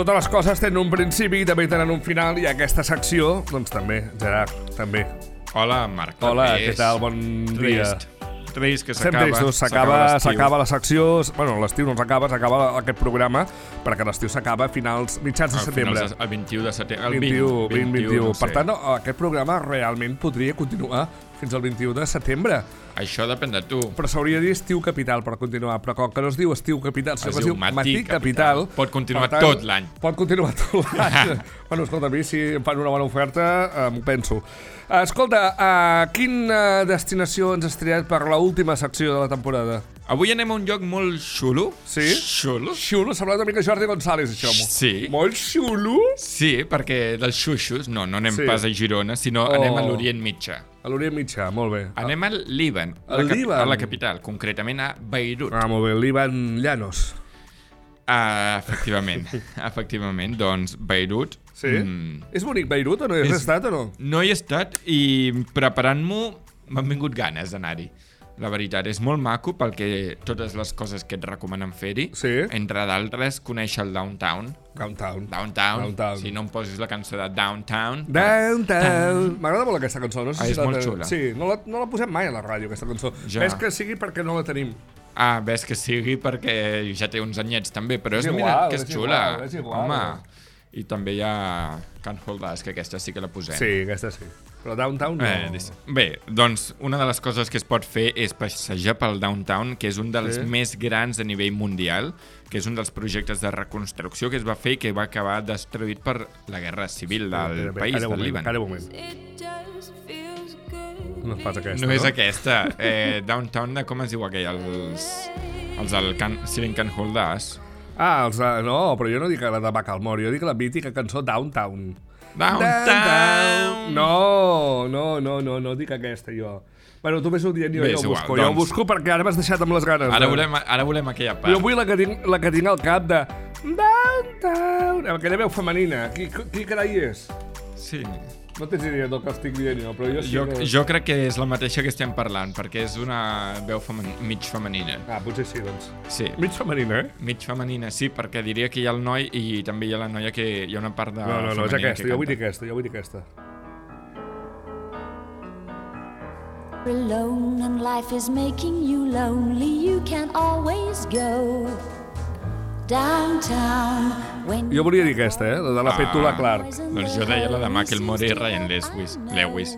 totes les coses tenen un principi i també tenen un final, i aquesta secció, doncs també, Gerard, també. Hola, Marc. Hola, què tal? Bon dia. Trist que Estem s'acaba. tristos, s'acaba la secció. Bueno, l'estiu no s'acaba aquest programa, perquè l'estiu s'acaba a mitjans de setembre. El 21 de setembre. El 21. No sé. Per tant, aquest programa realment podria continuar fins al 21 de setembre. Això depèn de tu. Però s'hauria de dir estiu capital per continuar. Però com que no es diu estiu capital, sinó que es diu matí capital. Pot continuar per tant, tot l'any. Pot continuar tot l'any. Bueno, escolta, a mi si em fan una bona oferta, m'ho penso. Escolta, quina destinació ens has triat per l'última secció de la temporada? Avui anem a un lloc molt xulo. Sí? Xulo? Xulo, sembla una mica Jordi González, això. Sí. Molt xulo? Sí, perquè dels xuxos, no anem pas a Girona, sinó anem a l'Orient Mitjà. A l'Orient Mitjà, molt bé. Anem al Líban, a la capital, concretament a Beirut. Molt bé, Líban Llanos. Efectivament, doncs Beirut. Sí? És bonic Beirut o no? Has estat o no? No hi he estat i preparant-m'ho m'han vingut ganes d'anar-hi. La veritat, és molt maco perquè totes les coses que et recomanen fer-hi, entre d'altres, conèixer el Downtown. Downtown. Si no em posis la cançó de Downtown. M'agrada molt aquesta cançó. No sé és molt xula. Sí, no la posem mai a la ràdio, aquesta cançó. Ves que sigui perquè no la tenim. Ves que sigui perquè ja té uns anyets també, però és xula. Home, i també hi ha Can't Hold Us, que aquesta sí que la posem. Sí, aquesta sí. Però Downtown no. Bé, doncs una de les coses que es pot fer és passejar pel Downtown, que és un dels més grans a nivell mundial, que és un dels projectes de reconstrucció que es va fer i que va acabar destruït per la guerra civil del país, del Líban. Cada moment. No és pas aquesta, no? No és aquesta. Downtown, com es diu aquell? Els del Ceiling Can't Hold Us. No, però jo no dic la de Macklemore, jo dic la mítica cançó Downtown. Downtown! No dic aquesta, jo. Bueno, tu ves-ho dient i jo ho busco. Jo ho busco perquè ara m'has deixat amb les ganes. Ara volem aquella part. Jo vull la que tinc al cap de Downtown, amb aquella veu femenina. Qui carai és? Sí. No tens idea del que estic dient jo, però jo sí jo crec que és la mateixa que estem parlant, perquè és una veu mig femenina. Potser sí, doncs. Sí. Mig femenina, Mig femenina, sí, perquè diria que hi ha el noi i també hi ha la noia que hi ha una part de femenina. No, és aquesta, jo vull dir aquesta. Alone and life is making you lonely, you can always go downtown. Jo volia dir aquesta, la de la Petula Clark. Doncs jo deia la de Macklemore i Ryan Lewis.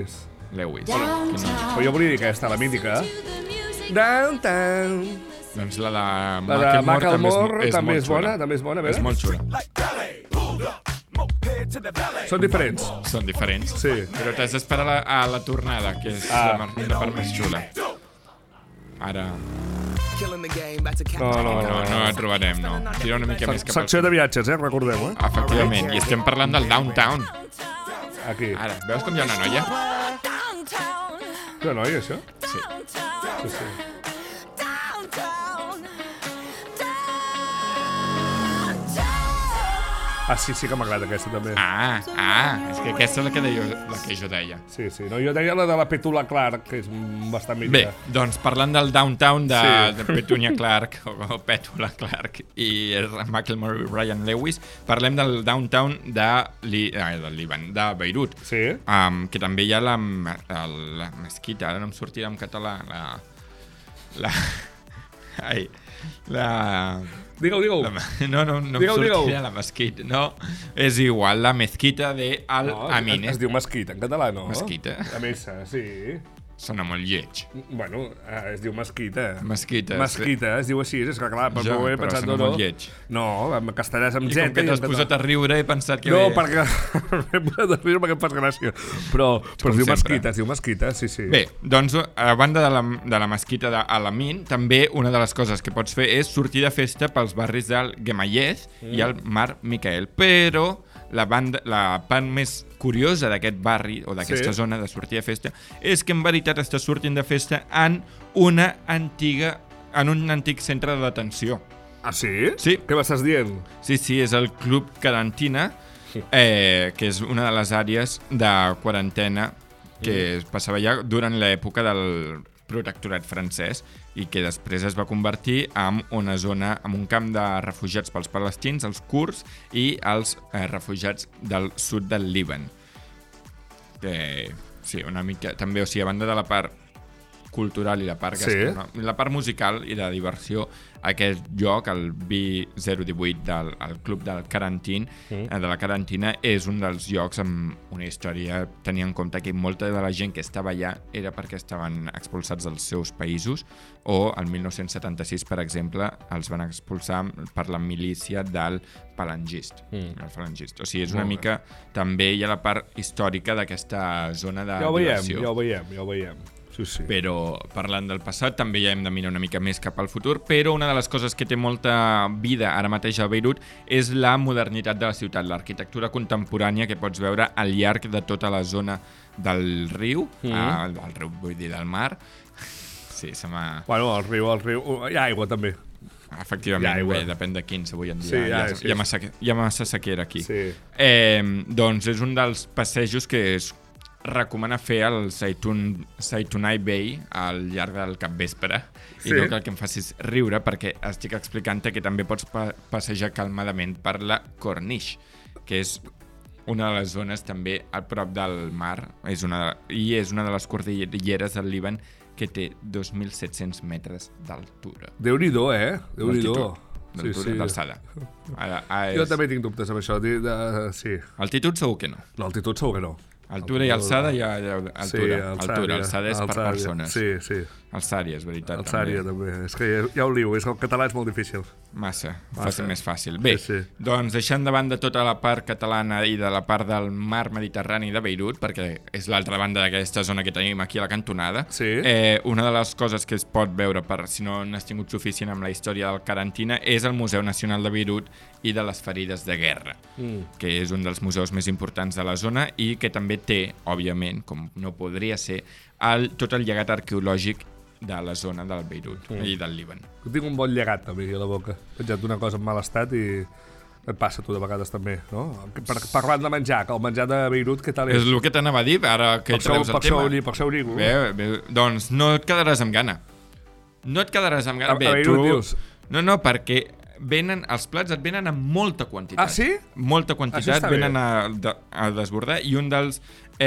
Però jo volia dir aquesta, la mítica. Downtown. Doncs la de Macklemore també és bona. És molt xula. Són diferents. Sí. Però t'has d'esperar a la tornada, que és la part més xula. Ara... No la trobarem, no. Tira una mica més cap al... Secció de viatges, recordeu, Efectivament, i estem parlant del Downtown. Aquí. Ara, veus com hi ha una noia? Una noia, això? Sí. Sí que m'agrada aquesta, també. És que aquesta és la que jo deia. Sí. No, jo deia la de la Petula Clark, que és bastant mítica. Bé, doncs parlant del Downtown de Petunia Clark, o Petula Clark, i Macklemore i Ryan Lewis, parlem del Downtown del Líban, de Beirut. Sí. Que també hi ha la mesquita, ara no em sortirà en català, Digue-ho. No em sortirà la mesquita. No, és igual, la mezquita de Al-Amin. Es diu mesquita en català, no? Mesquita. La missa, sí. Sona molt lleig. Bueno, es diu mesquita. Mesquita, es diu així, és que clar, però ho he pensat sona molt lleig. No, en castellà és amb Z. I com que t'has posat a riure he pensat que... No, perquè m'he posat a riure perquè em fas gràcia. Però es diu mesquita, sí. Bé, doncs, a banda de la mesquita d'Al-Amin, també una de les coses que pots fer és sortir de festa pels barris del Gemayez i el Mar Michael, però la part més curiosa d'aquest barri o d'aquesta zona de sortir de festa és que en veritat estàs sortint de festa en un antic centre de detenció. Sí? Sí. Què m'estàs dient? Sí, és el Club Quarantina, que és una de les àrees de quarantena que es passava ja durant l'època protectorat francès i que després es va convertir en una zona, en un camp de refugiats pels palestins, els kurds i els refugiats del sud del Líban. Sí, una mica també, o sigui, a banda de la part cultural i la part la part musical i de diversió, aquest lloc, el B018 el club del Carantín, de la Carantina, és un dels llocs amb una història, tenint en compte que molta de la gent que estava allà era perquè estaven expulsats dels seus països, o el 1976, per exemple, els van expulsar per la milícia del falangist. El falangist. O sigui, és una mica, també hi ha la part històrica d'aquesta zona de diversió. Ja ho veiem. Sí. Però parlant del passat també ja hem de mirar una mica més cap al futur, però una de les coses que té molta vida ara mateix a Beirut és la modernitat de la ciutat, l'arquitectura contemporània que pots veure al llarg de tota la zona del riu, del riu vull dir del mar. Sí, se m'ha... Bueno, el riu, hi ha aigua també. Efectivament, bé, depèn de quins avui en dia. Sí, hi ha massa sequera aquí. Sí. Doncs és un dels passejos que es recomana fer al Zaytunai Bay al llarg del capvespre i no cal que em facis riure perquè estic explicant-te que també pots passejar calmadament per la Corniche, que és una de les zones també a prop del mar és una de les cordilleres del Líban que té 2.700 metres d'altura. Déu-n'hi-do, Déu-n'hi-do. D'alçada. Jo també tinc dubtes amb això. Sí. Altitud segur que no. No, altitud segur que no. Altura i alçada hi ha altura. Alçada és per persones. Sí. Alçària, és veritat. Alçària, també. És que hi ha un liu, el català és molt difícil. Massa. Més fàcil. Bé, doncs deixant de banda tota la part catalana i de la part del mar Mediterrani de Beirut, perquè és l'altra banda d'aquesta zona que tenim aquí a la cantonada, una de les coses que es pot veure, per si no n'has tingut suficient amb la història del Carantina, és el Museu Nacional de Beirut i de les ferides de guerra, que és un dels museus més importants de la zona i que també té, òbviament, com no podria ser, tot el llegat arqueològic de la zona del Beirut i del Líban. Tinc un bon llegat a mi a la boca. He penjat una cosa en mal estat i et passa tu de vegades també, no? Parlant de menjar, que el menjar de Beirut, què tal és? És el que t'anava a dir, ara que treus el tema. Per això ho digo. Bé, doncs no et quedaràs amb gana. A Beirut, dius? No, perquè els plats et venen amb molta quantitat. Ah, sí? Molta quantitat, venen a desbordar, i un dels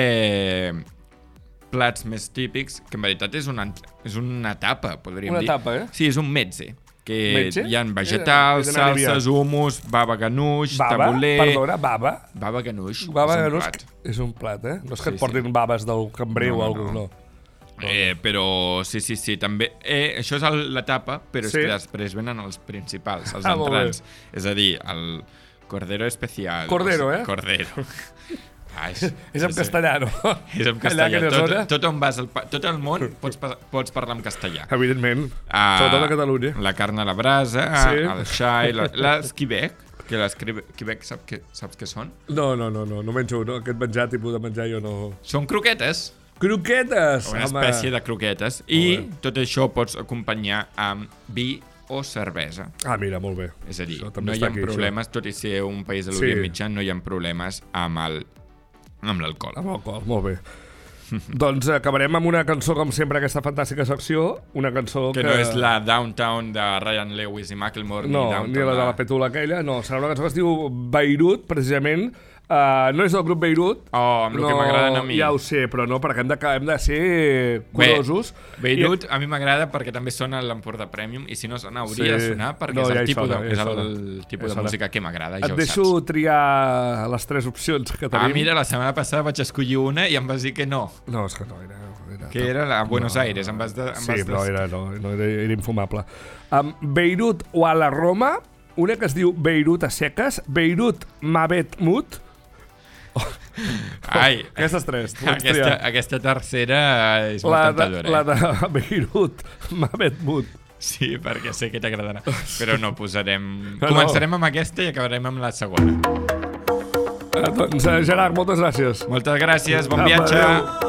plats més típics, que en veritat és una tapa, podríem dir. Una tapa, Sí, és un mezze, que hi ha vegetals, salses, hummus, baba ganoush, tabulé... Perdona, baba? Baba ganoush. Baba ganoush és un plat, No és que et portin babes del cambrer o alguna cosa, no. Però sí, també això és la tapa, però és que després venen els principals, els entrants, és a dir, el cordero especial. Cordero, Cordero. És en castellà, no? És en castellà. Tot el món pots parlar en castellà. Evidentment, sobretot a Catalunya. La carn a la brasa, el xai, les quebec, que les quebec saps què són? No menjo, aquest tipus de menjar jo no... Són croquetes. Croquetes! Una espècie de croquetes. I tot això pots acompanyar amb vi o cervesa. Mira, molt bé. És a dir, no hi ha problemes, tot i ser un país de l'Orient Mitjà, no hi ha problemes amb l'alcohol. Amb l'alcohol, molt bé. Doncs acabarem amb una cançó, com sempre, aquesta fantàstica secció. Una cançó que... no és la Downtown de Ryan Lewis i Macklemore, ni la de la Petula aquella, no. Serà una cançó que es diu Beirut, precisament. No és del grup Beirut. Amb el que m'agraden a mi. Ja ho sé, però no, perquè hem de ser curosos. Beirut a mi m'agrada perquè també sona l'Empordà Premium, i si no sona hauria de sonar perquè és el tipus de música que m'agrada. Et deixo triar les 3 opcions que tenim. Mira, la setmana passada vaig escollir una i em vas dir que no. No, és que no era... Que era a Buenos Aires. Però era infumable. Beirut o a la Roma, una que es diu Beirut a seques, Beirut Mabet Mut. Aquestes 3. Aquesta tercera és molt tentadora. La de Beirut Mabet Mut. Sí, perquè sé que t'agradarà. Però no posarem... Començarem amb aquesta i acabarem amb la segona. Doncs, Gerard, moltes gràcies. Moltes gràcies, bon viatge. Adéu.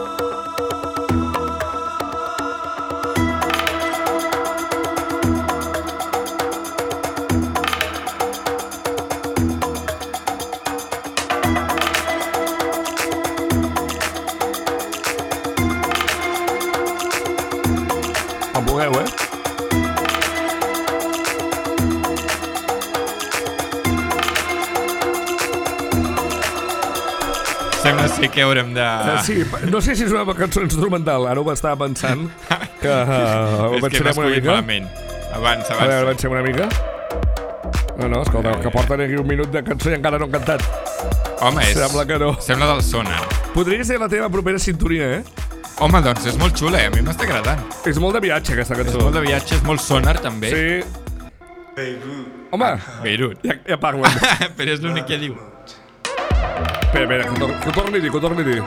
Sembla ser que haurem de... Sí, no sé si és una cançó instrumental, ara ho estava pensant, que avancem una mica. Avança. A veure, avancem una mica. No, escolta, que porten aquí un minut de cançó i encara no han cantat. Home, Sembla que no. Sembla del Sonar. Podria ser la teva propera sintonia, Home, doncs és molt xula, a mi m'està agradant. És molt de viatge, aquesta cançó. És molt de viatge, és molt Sonar, també. Sí. Home, Beirut. Ja parlen. Però és l'únic que diu. Espera, que ho torni a dir,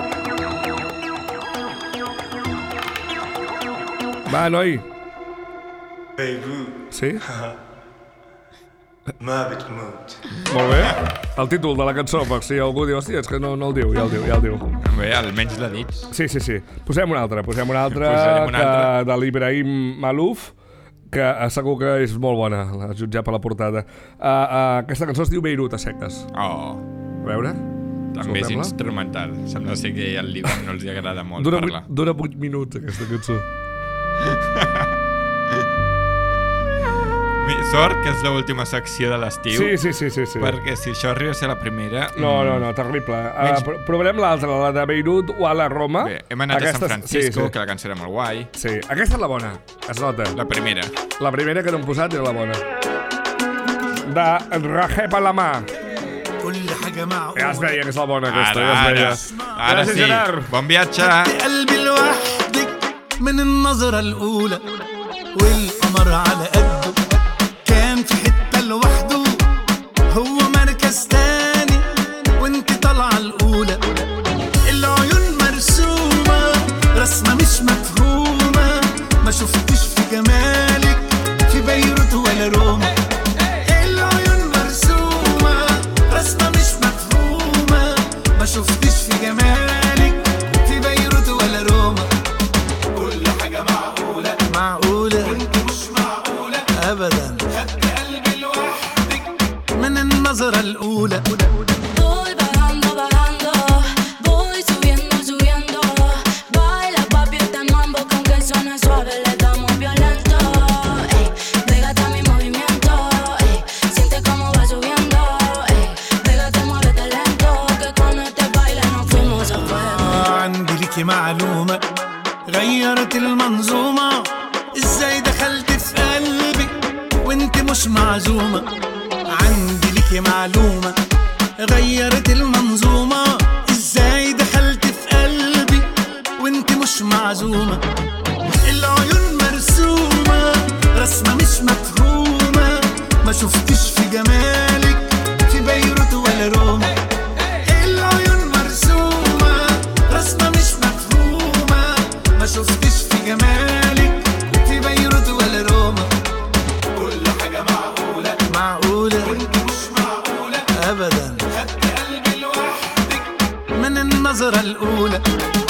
Va, noi. Sí? Molt bé. El títol de la cançó, per si algú diu, hòstia, és que no el diu, ja el diu. Bé, almenys l'ha dit. Sí. Posem una altra de l'Ibrahim Malouf, que segur que és molt bona, a jutjar per la portada. Aquesta cançó es diu Beirut, a seques. Oh. A veure? També és instrumental. Sembla ser que al Líban no els agrada molt parlar. Dura 8 minuts, aquesta cançó. Sort que és l'última secció de l'estiu. Sí. Perquè si això arriba a ser la primera... No, terrible. Provarem l'altra, la de Beirut o a la Roma. Bé, hem anat a San Francisco, que la cançó era molt guai. Sí, aquesta és la bona, es nota. La primera. La primera que no hem posat era la bona. De Raheb Alamà. Ja es veia que és la bona, aquesta. Ara sí. Gerard. Bon viatge. من النظرة الأولى والقمر على قده كان في حتة لوحده هو مركز تاني وانت طالعة الأولى العيون مرسومة رسمة مش مفهومة ما شفتش في جمالك في بيروت ولا روما العيون مرسومة رسمة مش مفهومة ما شفتش في جمالك في بيروت ولا روما معقولة وانت مش معقولة أبدا خدت قلبي لوحدك من النظرة الأولى Voy bajando, voy subiendo. Baila papi este mambo que aunque suene suave le damos violento. Pégate a mi movimiento, siente cómo va subiendo. Pégate, muévete lento, que con este baile nos fuimos a fuego. عندي ليكي معلومة غيرت المنظومة ازاي دخلت في قلبي وانت مش معزومة عندي ليكي معلومة غيرت المنظومة ازاي دخلت في قلبي وانت مش معزومة العيون مرسومة رسمة مش مفهومة ما شفتش في جمالك في بيروت ولا روما العيون مرسومة رسمة مش مفهومة ما شفتش في جمالك في بيروت ولا روما كل حاجة معقولة وانت مش معقولة أبدا خدت قلبي لوحدك من النظرة الأولى